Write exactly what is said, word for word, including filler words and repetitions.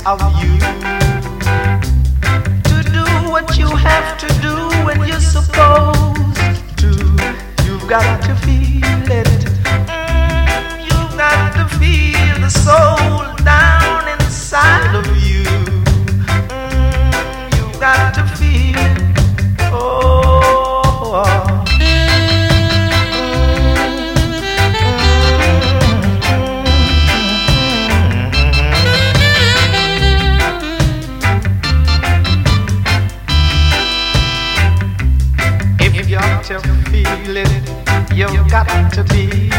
of you. To do what you have to do when you're supposed to. You've got to feel it. Mm, you've got to feel the soul down inside of you. Mm, you've got to feel it. Oh. To feel it, you've got to be